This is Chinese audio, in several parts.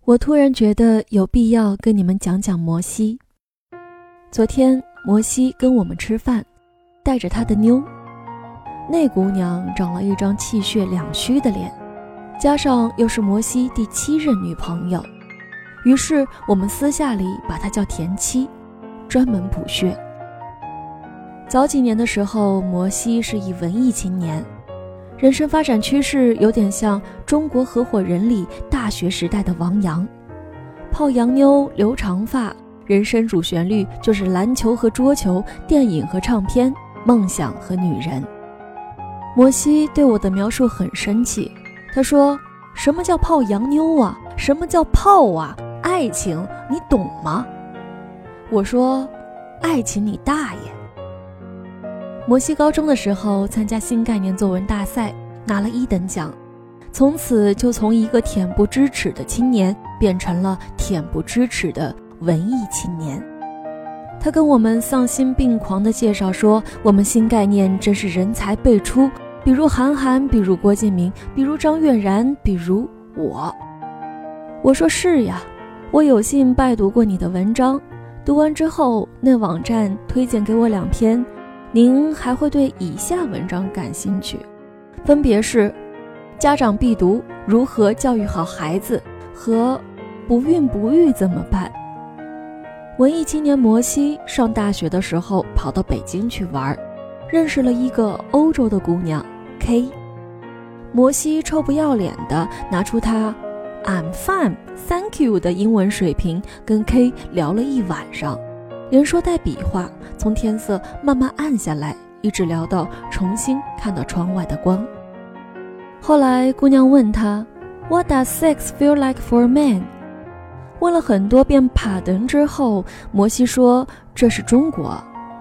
我突然觉得有必要跟你们讲讲摩西。昨天摩西跟我们吃饭，带着他的妞，那姑娘长了一张气血两虚的脸，加上又是摩西第7任女朋友，于是我们私下里把她叫田七，专门补血。早几年的时候，摩西是一文艺青年，人生发展趋势有点像中国合伙人里大学时代的王阳，泡洋妞，留长发，人生主旋律就是篮球和桌球，电影和唱片，梦想和女人。摩西对我的描述很生气，他说：什么叫泡洋妞啊？什么叫泡啊？爱情你懂吗？我说：爱情你大爷。摩西高中的时候参加新概念作文大赛，拿了1等奖，从此就从一个恬不知耻的青年变成了恬不知耻的文艺青年。他跟我们丧心病狂地介绍说，我们新概念真是人才辈出，比如韩寒，比如郭敬明，比如张悦然，比如我。我说是呀，我有幸拜读过你的文章，读完之后那网站推荐给我2篇，您还会对以下文章感兴趣，分别是家长必读如何教育好孩子和不孕不育怎么办。文艺青年摩西上大学的时候跑到北京去玩，认识了一个欧洲的姑娘 K。 摩西臭不要脸的拿出他 I'm fine thank you 的英文水平跟 K 聊了一晚上，连说带比划，从天色慢慢暗下来，一直聊到重新看到窗外的光。后来姑娘问他 What does sex feel like for a man？ 问了很多遍帕登之后，摩西说这是中国。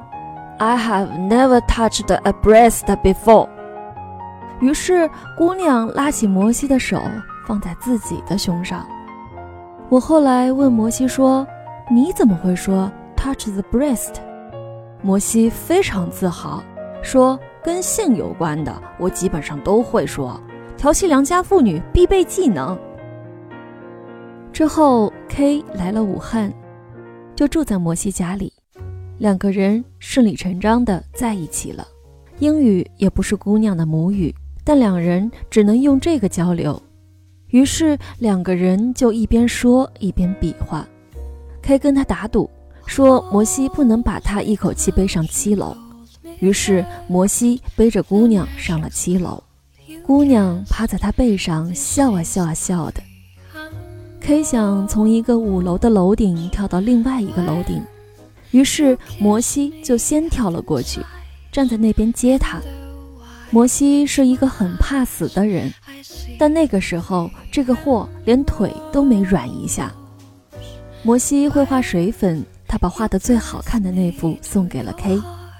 I have never touched a breast before。 于是姑娘拉起摩西的手放在自己的胸上。我后来问摩西说，你怎么会说 touch the breast？ 摩西非常自豪说，跟性有关的我基本上都会说，调戏良家妇女必备技能。之后 K 来了武汉，就住在摩西家里，2个人顺理成章地在一起了。英语也不是姑娘的母语，但2人只能用这个交流，于是2个人就一边说一边比划。 K 跟他打赌说摩西不能把他一口气背上7楼，于是摩西背着姑娘上了7楼，姑娘趴在他背上笑啊笑啊笑的。 K 想从一个5楼的楼顶跳到另外一个楼顶，于是摩西就先跳了过去，站在那边接他。摩西是一个很怕死的人，但那个时候这个货连腿都没软一下。摩西会画水粉，他把画得最好看的那幅送给了 K。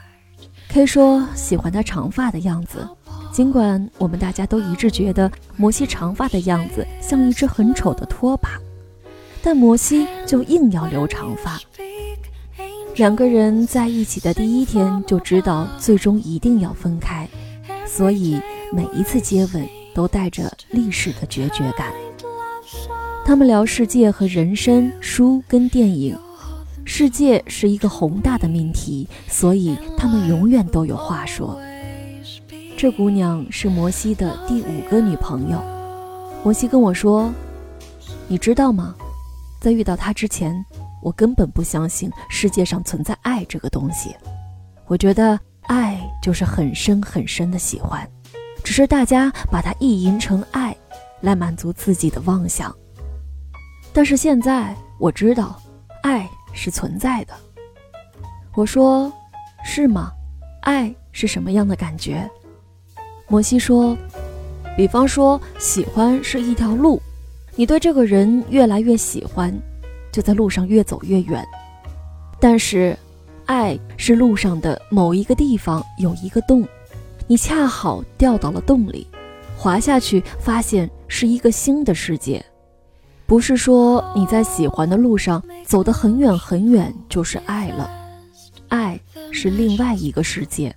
K 说喜欢他长发的样子，尽管我们大家都一致觉得摩西长发的样子像一只很丑的拖把，但摩西就硬要留长发。2个人在一起的第1天就知道最终一定要分开，所以每一次接吻都带着历史的决绝感。他们聊世界和人生，书跟电影。世界是一个宏大的命题，所以他们永远都有话说。这姑娘是摩西的第5个女朋友。摩西跟我说，你知道吗，在遇到她之前，我根本不相信世界上存在爱这个东西。我觉得爱就是很深很深的喜欢，只是大家把它意淫成爱，来满足自己的妄想。但是现在我知道爱是存在的。我说，是吗？爱是什么样的感觉？摩西说，比方说喜欢是一条路，你对这个人越来越喜欢，就在路上越走越远。但是爱是路上的某一个地方有一个洞，你恰好掉到了洞里，滑下去发现是一个新的世界。不是说你在喜欢的路上走得很远很远就是爱了，爱是另外一个世界。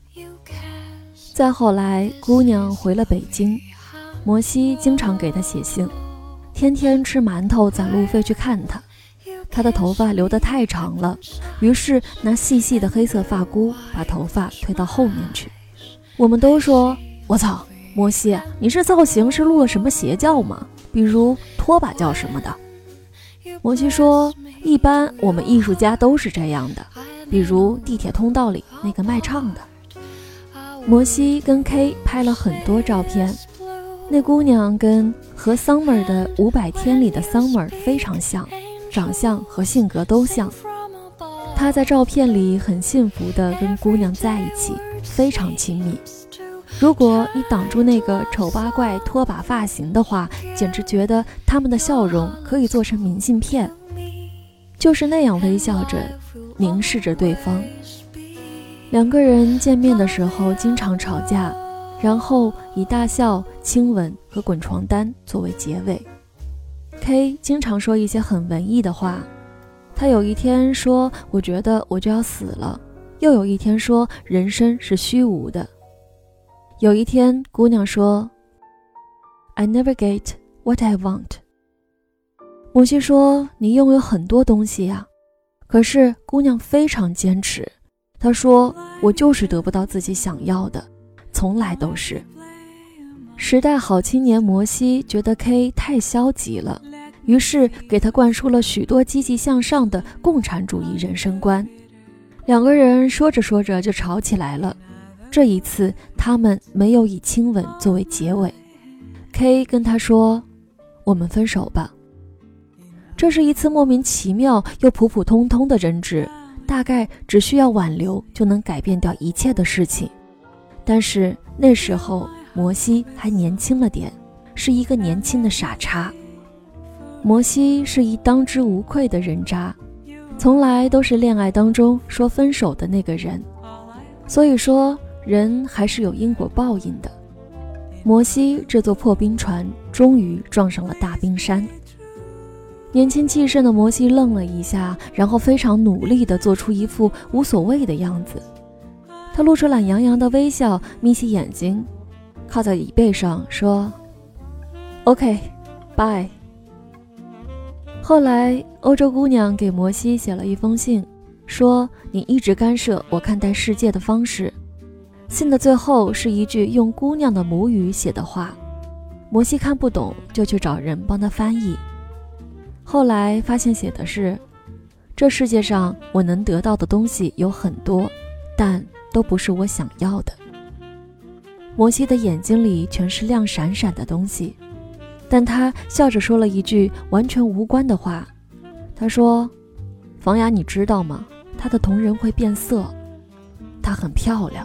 再后来姑娘回了北京，摩西经常给她写信， 天天吃馒头攒路费去看他。他的头发留得太长了，于是拿细细的黑色发箍把头发推到后面去。我们都说，我操，摩西，你这造型是入了什么邪教吗？比如拖把教什么的。摩西说，一般我们艺术家都是这样的，比如地铁通道里那个卖唱的。摩西跟 K 拍了很多照片，那姑娘跟和 Summer 的500天里的 Summer 非常像，长相和性格都像。他在照片里很幸福地跟姑娘在一起，非常亲密。如果你挡住那个丑八怪拖把发型的话，简直觉得他们的笑容可以做成明信片，就是那样微笑着凝视着对方。两个人见面的时候经常吵架，然后以大笑、亲吻和滚床单作为结尾。 K 经常说一些很文艺的话，他有一天说我觉得我就要死了，又有一天说人生是虚无的。有一天姑娘说 I never get what I want。 摩西说，你拥有很多东西呀。可是姑娘非常坚持，她说我就是得不到自己想要的，从来都是。时代好青年摩西觉得 K 太消极了，于是给他灌输了许多积极向上的共产主义人生观。两个人说着说着就吵起来了，这一次他们没有以亲吻作为结尾。 K 跟他说，我们分手吧。这是一次莫名其妙又普普通通的争执，大概只需要挽留就能改变掉一切的事情。但是那时候摩西还年轻了点，是一个年轻的傻叉。摩西是一当之无愧的人渣，从来都是恋爱当中说分手的那个人。所以说人还是有因果报应的。摩西这座破冰船终于撞上了大冰山。年轻气盛的摩西愣了一下，然后非常努力地做出一副无所谓的样子。他露出懒洋洋的微笑，眯起眼睛，靠在椅背上说 OK bye。 后来欧洲姑娘给摩西写了一封信，说你一直干涉我看待世界的方式。信的最后是一句用姑娘的母语写的话，摩西看不懂，就去找人帮他翻译。后来发现写的是，这世界上我能得到的东西有很多，但都不是我想要的。摩西的眼睛里全是亮闪闪的东西，但他笑着说了一句完全无关的话。他说，房雅你知道吗？她的瞳仁会变色，她很漂亮。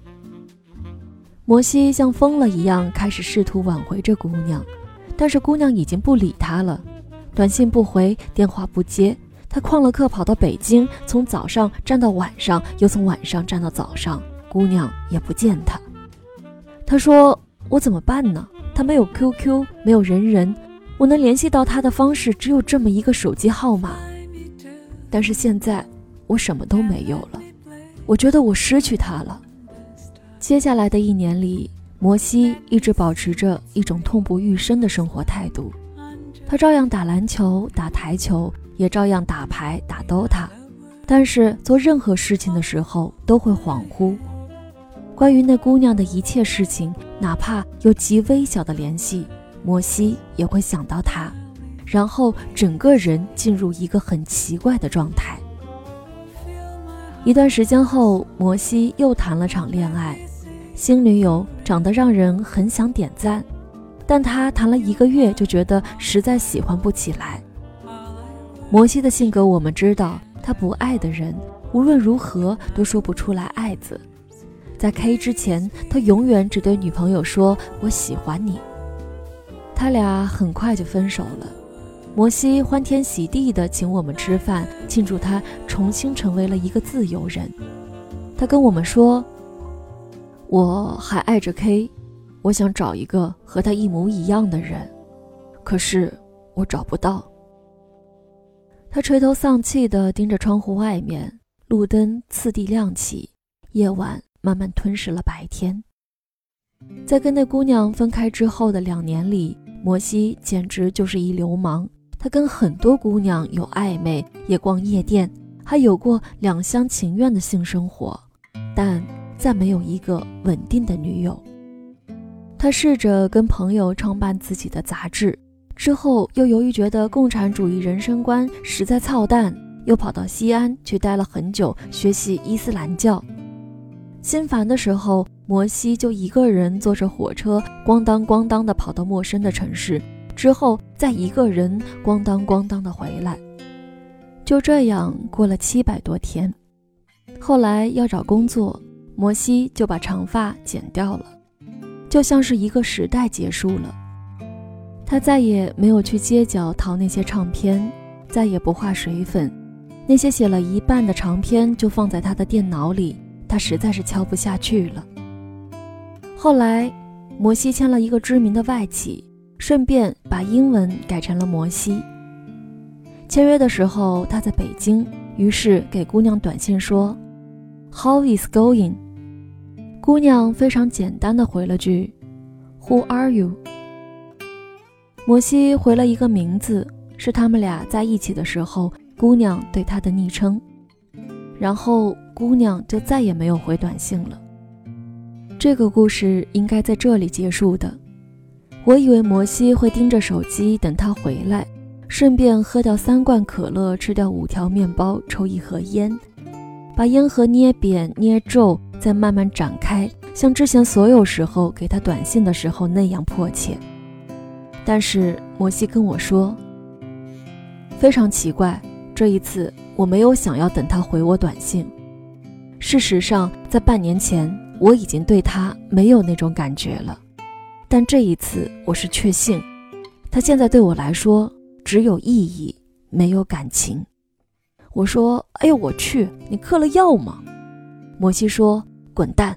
摩西像疯了一样开始试图挽回这姑娘，但是姑娘已经不理他了，短信不回，电话不接。他旷了课跑到北京，从早上站到晚上，又从晚上站到早上，姑娘也不见他。他说，我怎么办呢？他没有 QQ， 没有人，我能联系到他的方式只有这么一个手机号码。但是现在我什么都没有了，我觉得我失去他了。接下来的1年里，摩西一直保持着一种痛不欲生的生活态度。他照样打篮球、打台球，也照样打牌、打 DOTA， 但是做任何事情的时候都会恍惚。关于那姑娘的一切事情，哪怕有极微小的联系，摩西也会想到她，然后整个人进入一个很奇怪的状态。一段时间后，摩西又谈了场恋爱，新女友长得让人很想点赞，但他谈了1个月就觉得实在喜欢不起来。摩西的性格我们知道，他不爱的人无论如何都说不出来爱字。在 K 之前，他永远只对女朋友说我喜欢你。他俩很快就分手了。摩西欢天喜地地请我们吃饭，庆祝他重新成为了一个自由人。他跟我们说，我还爱着 K， 我想找一个和他一模一样的人，可是我找不到。他垂头丧气地盯着窗户外面，路灯次第亮起，夜晚慢慢吞噬了白天。在跟那姑娘分开之后的2年里， 摩西简直就是一流氓，他跟很多姑娘有暧昧，也逛夜店，还有过两厢情愿的性生活，但再没有一个稳定的女友。他试着跟朋友创办自己的杂志，之后又由于觉得共产主义人生观实在操蛋，又跑到西安去待了很久，学习伊斯兰教。心烦的时候，摩西就一个人坐着火车咣当咣当地跑到陌生的城市，之后再一个人咣当咣当地回来。就这样过了700多天。后来要找工作，摩西就把长发剪掉了，就像是一个时代结束了。他再也没有去街角淘那些唱片，再也不画水粉，那些写了一半的长篇就放在他的电脑里，他实在是敲不下去了。后来摩西签了一个知名的外企，顺便把英文改成了摩西。签约的时候他在北京，于是给姑娘短信说 How is going？ 姑娘非常简单地回了句 Who are you？ 摩西回了一个名字，是他们俩在一起的时候姑娘对他的昵称，然后姑娘就再也没有回短信了。这个故事应该在这里结束的。我以为摩西会盯着手机等他回来，顺便喝掉3罐可乐，吃掉5条面包，抽1盒烟，把烟盒捏扁捏皱，再慢慢展开，像之前所有时候给他短信的时候那样迫切。但是摩西跟我说，非常奇怪，这一次我没有想要等他回我短信。事实上在半年前我已经对他没有那种感觉了，但这一次我是确信，他现在对我来说只有意义，没有感情。我说，哎呦我去，你嗑了药吗？摩西说，滚蛋。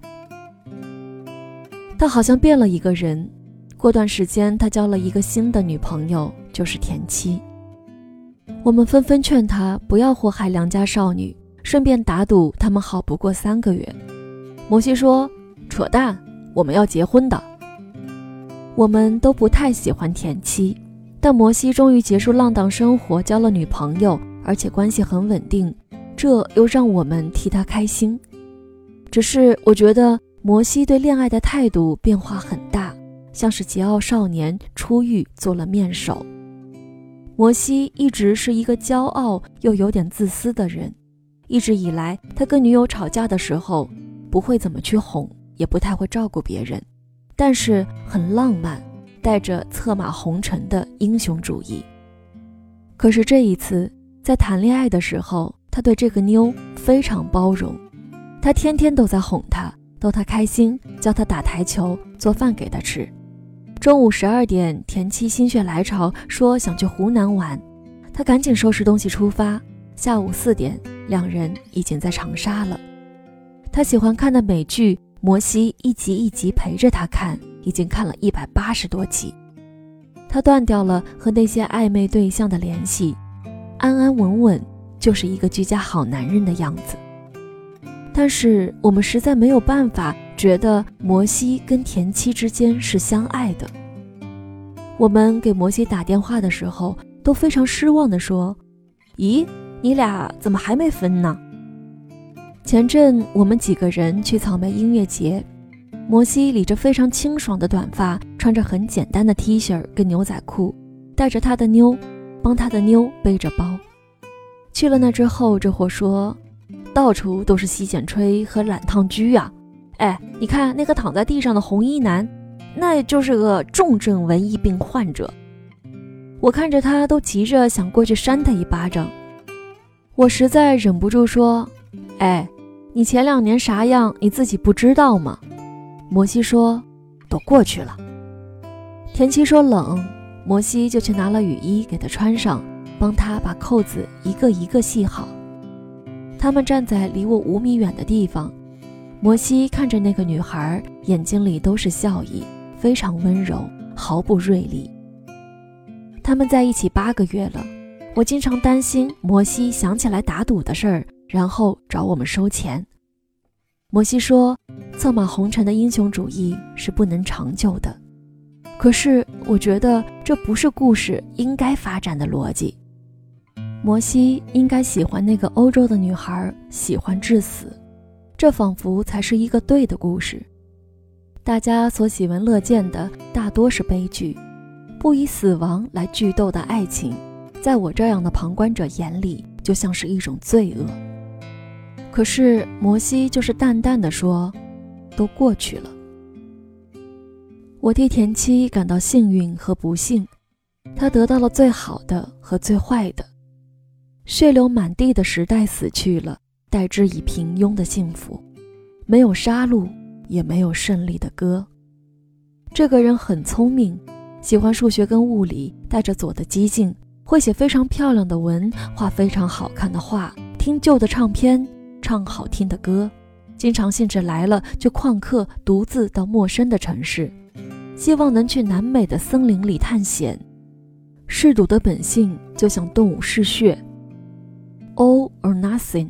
他好像变了一个人，过段时间他交了一个新的女朋友，就是田七。我们纷纷劝他不要祸害良家少女，顺便打赌他们好不过3个月。摩西说，扯淡，我们要结婚的。我们都不太喜欢田七，但摩西终于结束浪荡生活，交了女朋友，而且关系很稳定，这又让我们替他开心。只是我觉得摩西对恋爱的态度变化很大，像是桀骜少年出狱做了面首。摩西一直是一个骄傲又有点自私的人，一直以来他跟女友吵架的时候不会怎么去哄，也不太会照顾别人，但是很浪漫，带着策马红尘的英雄主义。可是这一次在谈恋爱的时候，他对这个妞非常包容，他天天都在哄她，逗她开心，教她打台球，做饭给她吃。中午12点，田七心血来潮说想去湖南玩，他赶紧收拾东西出发。下午4点，两人已经在长沙了。他喜欢看的美剧，摩西一集一集陪着他看，已经看了180多集。他断掉了和那些暧昧对象的联系，安安稳稳，就是一个居家好男人的样子。但是我们实在没有办法觉得摩西跟田七之间是相爱的。我们给摩西打电话的时候都非常失望地说，咦，你俩怎么还没分呢？前阵我们几个人去草莓音乐节，摩西理着非常清爽的短发，穿着很简单的 T 恤跟牛仔裤，带着他的妞，帮他的妞背着包。去了那之后，这货说，到处都是洗剪吹和染烫居啊！哎，你看那个躺在地上的红衣男，那就是个重症文艺病患者。我看着他都急着想过去扇他一巴掌。我实在忍不住说，哎，你前2年啥样你自己不知道吗？摩西说，都过去了。田七说冷，摩西就去拿了雨衣给他穿上，帮他把扣子一个一个系好。他们站在离我5米远的地方，摩西看着那个女孩，眼睛里都是笑意，非常温柔，毫不锐利。他们在一起8个月了，我经常担心摩西想起来打赌的事儿，然后找我们收钱。摩西说，策马红尘的英雄主义是不能长久的， 可是我觉得这不是故事应该发展的逻辑。摩西应该喜欢那个欧洲的女孩，喜欢至死，这仿佛才是一个对的故事。大家所喜闻乐见的大多是悲剧，不以死亡来剧斗的爱情，在我这样的旁观者眼里就像是一种罪恶。可是摩西就是淡淡的说，都过去了。我替田七感到幸运和不幸，他得到了最好的和最坏的。血流满地的时代死去了，代之以平庸的幸福，没有杀戮，也没有胜利的歌。这个人很聪明，喜欢数学跟物理，带着左的激进，会写非常漂亮的文，画非常好看的画，听旧的唱片，唱好听的歌，经常兴致来了就旷课，独自到陌生的城市，希望能去南美的森林里探险。嗜赌的本性就像动物嗜血， All or nothing,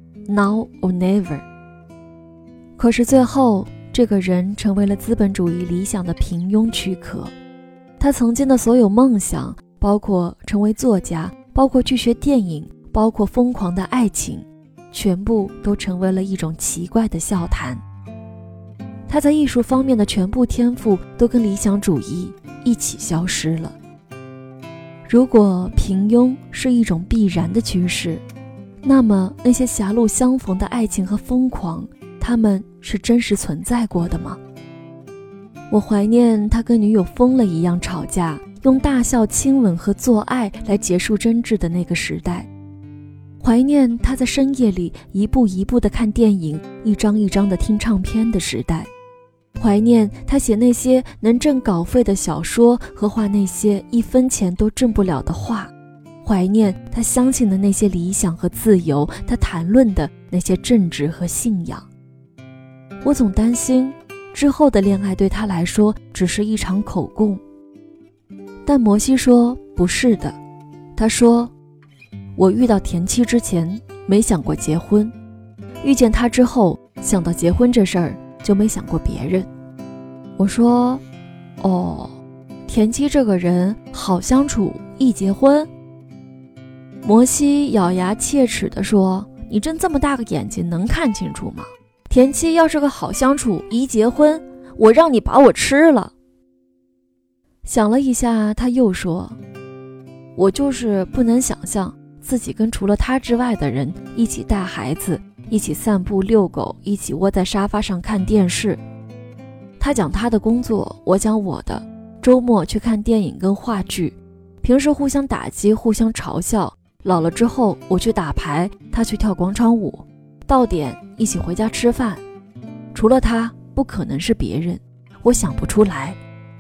now or never。 可是最后这个人成为了资本主义理想的平庸躯壳，他曾经的所有梦想，包括成为作家，包括去学电影，包括疯狂的爱情，全部都成为了一种奇怪的笑谈。他在艺术方面的全部天赋都跟理想主义一起消失了。如果平庸是一种必然的趋势，那么那些狭路相逢的爱情和疯狂，他们是真实存在过的吗？我怀念他跟女友疯了一样吵架，用大笑、亲吻和做爱来结束争执的那个时代，怀念他在深夜里一步一步地看电影，一张一张地听唱片的时代，怀念他写那些能挣稿费的小说和画那些1分钱都挣不了的画，怀念他相信的那些理想和自由，他谈论的那些政治和信仰。我总担心之后的恋爱对他来说只是一场口供，但摩西说不是的。他说，我遇到田七之前没想过结婚，遇见他之后想到结婚这事儿就没想过别人。我说，哦，田七这个人好相处，一结婚？摩西咬牙切齿地说，你睁这么大个眼睛能看清楚吗？田七要是个好相处，一结婚，我让你把我吃了。想了一下，他又说，我就是不能想象自己跟除了他之外的人一起带孩子，一起散步遛狗，一起窝在沙发上看电视。他讲他的工作，我讲我的，周末去看电影跟话剧，平时互相打击，互相嘲笑，老了之后我去打牌，他去跳广场舞，到点一起回家吃饭。除了他不可能是别人，我想不出来。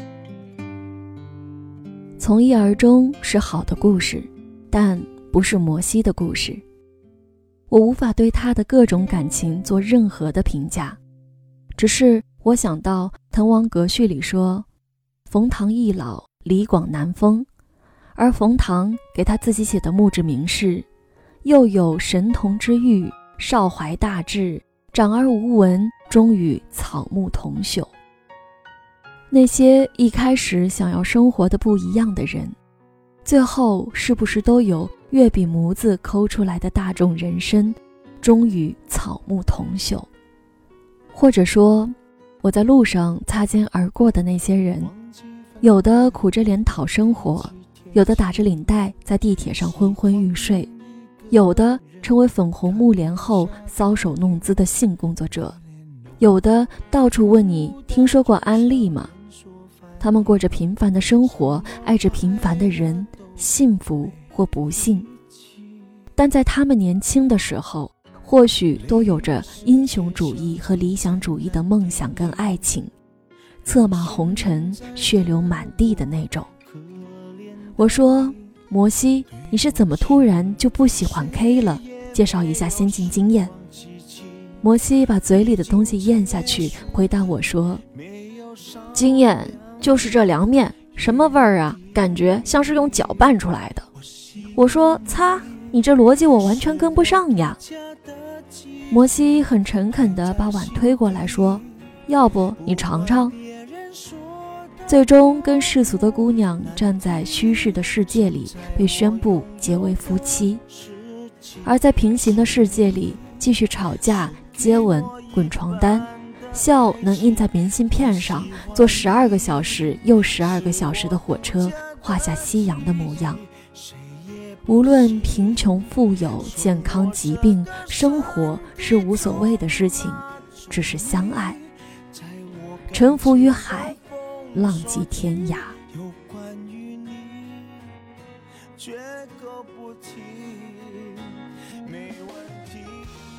从一而终是好的故事，但不是摩西的故事。我无法对他的各种感情做任何的评价，只是我想到《滕王阁序》里说，冯唐易老，李广难封，而冯唐给他自己写的墓志铭是，又有神童之誉，少怀大志，长而无闻，终与草木同朽。那些一开始想要生活的不一样的人，最后是不是都有越笔模子抠出来的大众人生，终与草木同朽？或者说，我在路上擦肩而过的那些人，有的苦着脸讨生活，有的打着领带在地铁上昏昏欲睡，有的成为粉红木莲后搔首弄姿的性工作者，有的到处问你听说过安利吗？他们过着平凡的生活，爱着平凡的人，幸福或不幸。但在他们年轻的时候，或许都有着英雄主义和理想主义的梦想跟爱情，策马红尘，血流满地的那种。我说，摩西，你是怎么突然就不喜欢 K 了？介绍一下先进经验。摩西把嘴里的东西咽下去，回答我说，经验就是这凉面，什么味儿啊？感觉像是用脚拌出来的。我说，擦，你这逻辑我完全跟不上呀。摩西很诚恳地把碗推过来说，要不你尝尝。 最终跟世俗的姑娘站在虚饰的世界里，被宣布结为夫妻。而在平行的世界里，继续吵架、接吻、滚床单，笑能印在明信片上，坐12个小时又12个小时的火车，画下夕阳的模样。无论贫穷富有、健康疾病，生活是无所谓的事情，只是相爱。沉浮于海，浪迹天涯。有关于你，绝口不提，没问题。